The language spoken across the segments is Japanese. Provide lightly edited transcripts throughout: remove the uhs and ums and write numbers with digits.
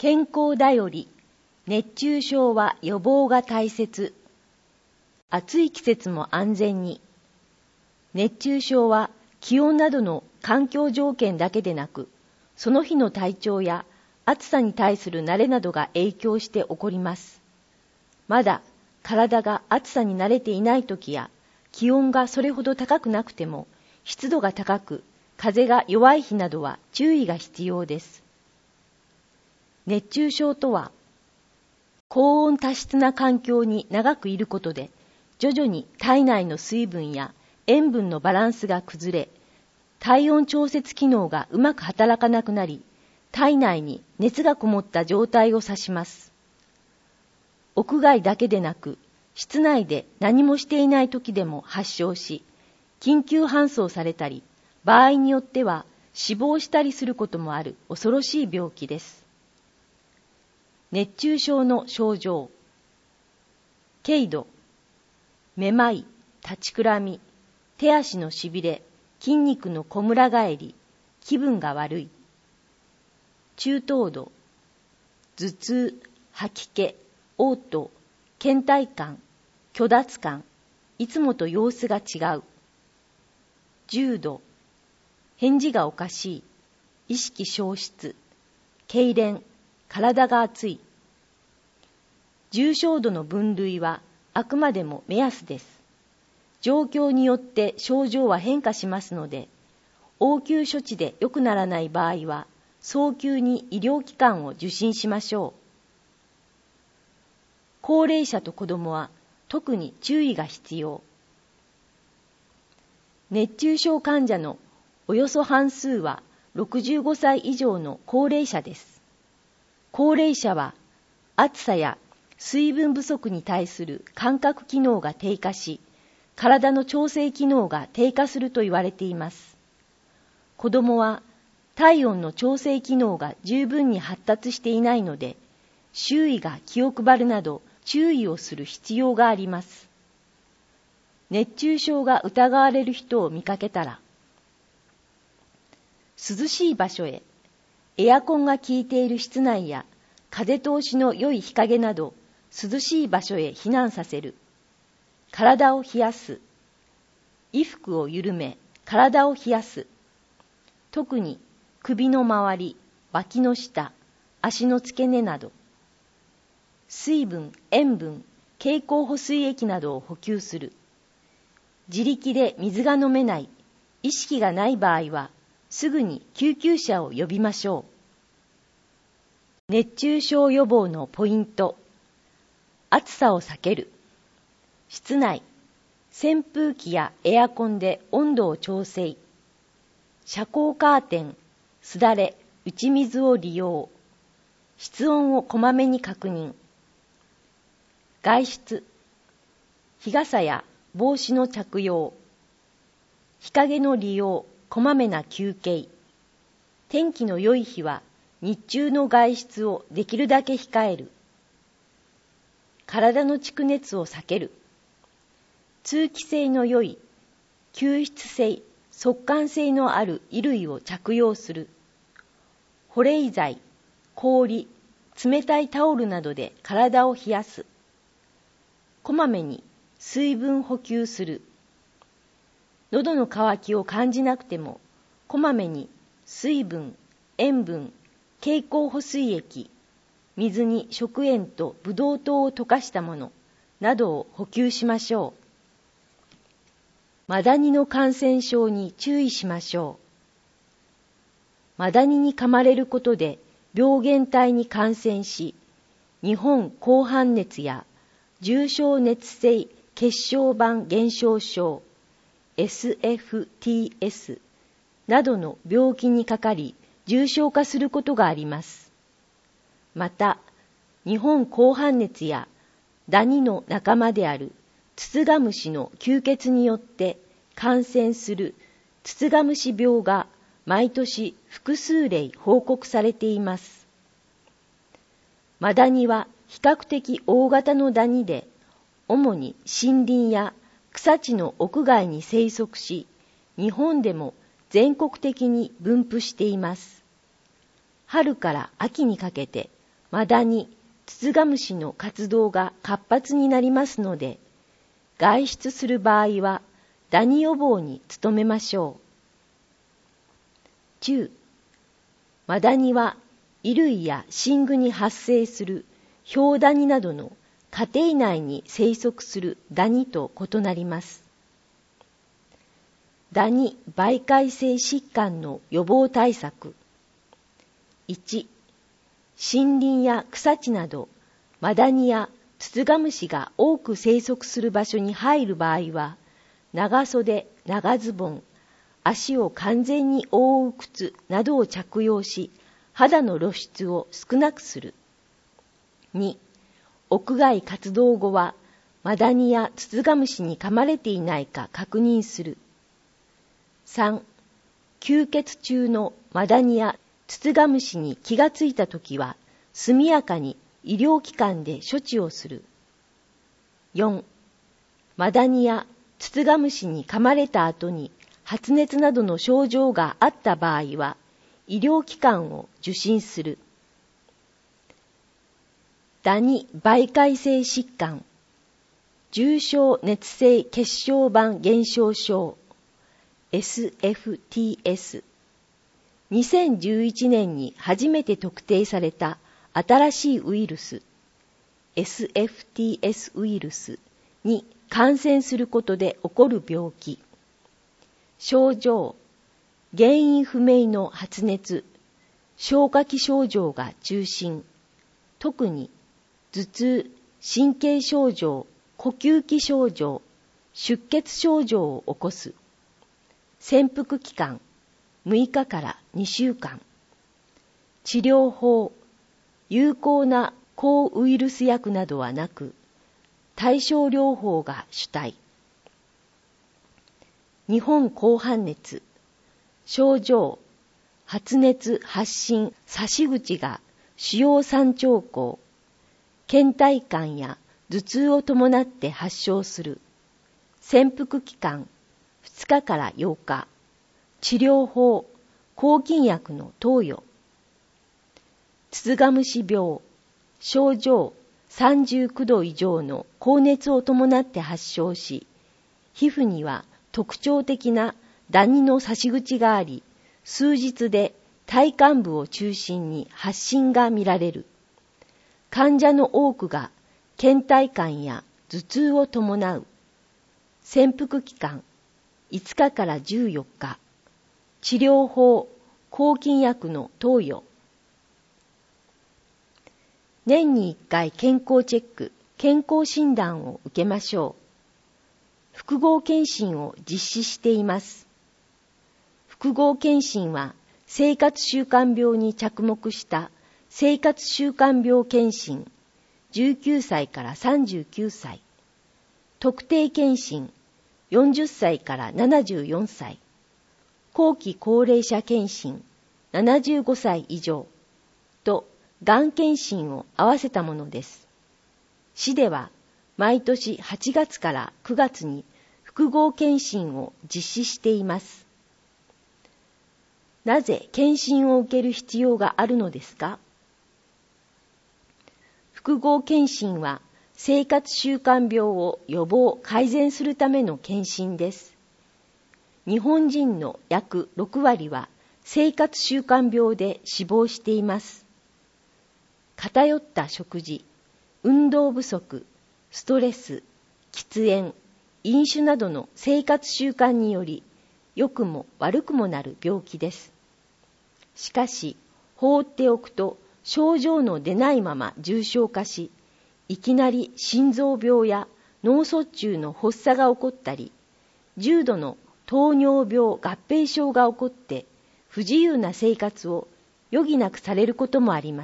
健康だより、熱中症は予防が大切。暑い季節も安全に。熱中症は気温などの環境条件だけでなく、その日の体調や暑さに対する慣れなどが影響して起こります。まだ体が暑さに慣れていない時や、気温がそれほど高くなくても、湿度が高く、風が弱い日などは注意が必要です。熱中症とは、高温多湿な環境に長くいることで、徐々に体内の水分や塩分のバランスが崩れ、体温調節機能がうまく働かなくなり、体内に熱がこもった状態を指します。屋外だけでなく、室内で何もしていない時でも発症し、緊急搬送されたり、場合によっては死亡したりすることもある恐ろしい病気です。熱中症の症状。軽度、めまい、立ちくらみ、手足のしびれ、筋肉のこむら返り、気分が悪い。中等度、頭痛、吐き気、嘔吐、倦怠感、虚脱感、いつもと様子が違う。重度、返事がおかしい、意識消失、痙攣、体が熱い。重症度の分類はあくまでも目安です。状況によって症状は変化しますので、応急処置で良くならない場合は、早急に医療機関を受診しましょう。高齢者と子どもは特に注意が必要。熱中症患者のおよそ半数は65歳以上の高齢者です。高齢者は暑さや水分不足に対する感覚機能が低下し、体の調整機能が低下すると言われています。子どもは体温の調整機能が十分に発達していないので、周囲が気を配るなど注意をする必要があります。熱中症が疑われる人を見かけたら、涼しい場所へ、エアコンが効いている室内や風通しの良い日陰など涼しい場所へ避難させる。体を冷やす。衣服を緩め、体を冷やす。特に首の周り、脇の下、足の付け根など。水分、塩分、経口補水液などを補給する。自力で水が飲めない、意識がない場合は、すぐに救急車を呼びましょう。熱中症予防のポイント。暑さを避ける。室内、扇風機やエアコンで温度を調整。遮光カーテン、すだれ、打ち水を利用。室温をこまめに確認。外出、日傘や帽子の着用。日陰の利用、こまめな休憩。天気の良い日は日中の外出をできるだけ控える。体の蓄熱を避ける。通気性の良い、吸湿性、速乾性のある衣類を着用する。保冷剤、氷、冷たいタオルなどで体を冷やす。こまめに水分補給する。喉の渇きを感じなくても、こまめに水分、塩分、経口補水液、水に食塩とブドウ糖を溶かしたものなどを補給しましょう。マダニの感染症に注意しましょう。マダニに噛まれることで病原体に感染し、日本紅斑熱や重症熱性血小板減少症 SFTS などの病気にかかり重症化することがあります。また、日本紅斑熱やダニの仲間であるツツガムシの吸血によって感染するツツガムシ病が毎年複数例報告されています。マダニは比較的大型のダニで、主に森林や草地の屋外に生息し、日本でも全国的に分布しています。春から秋にかけてマダニ、ツツガムシの活動が活発になりますので、外出する場合はダニ予防に努めましょう。10、マダニは衣類や寝具に発生する氷ダニなどの家庭内に生息するダニと異なります。ダニ媒介性疾患の予防対策。1、森林や草地などマダニやツツガムシが多く生息する場所に入る場合は、長袖、長ズボン、足を完全に覆う靴などを着用し、肌の露出を少なくする。2、屋外活動後はマダニやツツガムシに噛まれていないか確認する。3、吸血中のマダニやツツガムシに気がついたときは、速やかに医療機関で処置をする。4、マダニやツツガムシに噛まれた後に発熱などの症状があった場合は、医療機関を受診する。ダニ媒介性疾患、重症熱性血小板減少症、SFTS。2011年に初めて特定された新しいウイルス、SFTS ウイルスに感染することで起こる病気。症状、原因不明の発熱、消化器症状が中心、特に頭痛、神経症状、呼吸器症状、出血症状を起こす。潜伏期間、6日から2週間。治療法、有効な抗ウイルス薬などはなく、対症療法が主体。日本紅斑熱、症状、発熱、発疹、差し口が主要3兆候、倦怠感や頭痛を伴って発症する。潜伏期間、2日から8日。治療法、抗菌薬の投与。ツツガムシ病、症状、39度以上の高熱を伴って発症し、皮膚には特徴的なダニの差し口があり、数日で体幹部を中心に発疹が見られる。患者の多くが倦怠感や頭痛を伴う。潜伏期間、5日から14日。治療法、抗菌薬の投与。年に1回健康チェック、健康診断を受けましょう。複合検診を実施しています。複合検診は生活習慣病に着目した生活習慣病検診、19歳から39歳。特定検診、40歳から74歳。後期高齢者検診、75歳以上とがん検診を合わせたものです。市では毎年8月から9月に複合検診を実施しています。なぜ検診を受ける必要があるのですか？複合検診は生活習慣病を予防・改善するための検診です。日本人の約6割は生活習慣病で死亡しています。偏った食事、運動不足、ストレス、喫煙、飲酒などの生活習慣により、良くも悪くもなる病気です。しかし、放っておくと症状の出ないまま重症化し、いきなり心臓病や脳卒中の発作が起こったり、重度の糖尿病合併症が起こって不自由な生活を余儀なくされることもあります。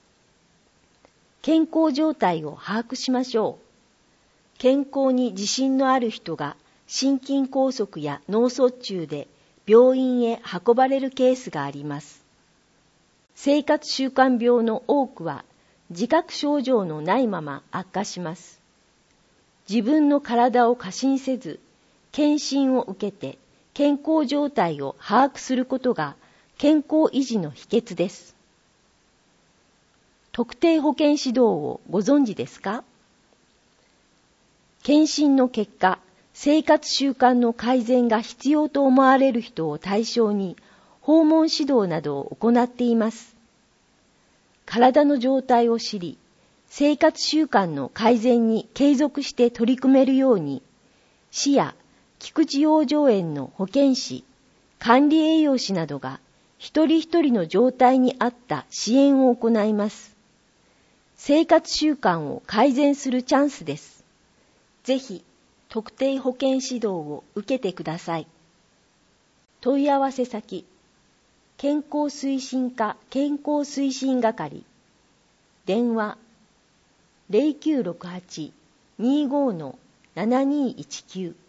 健康状態を把握しましょう。健康に自信のある人が心筋梗塞や脳卒中で病院へ運ばれるケースがあります。生活習慣病の多くは自覚症状のないまま悪化します。自分の体を過信せず、検診を受けて健康状態を把握することが健康維持の秘訣です。 特定保健指導をご存知ですか？検診の結果、生活習慣の改善が必要と思われる人を対象に訪問指導などを行っています。体の状態を知り、生活習慣の改善に継続して取り組めるように、市や菊池養生園の保健師、管理栄養士などが一人一人の状態に合った支援を行います。生活習慣を改善するチャンスです。ぜひ、特定保健指導を受けてください。問い合わせ先、健康推進課健康推進係、電話 0968-25-7219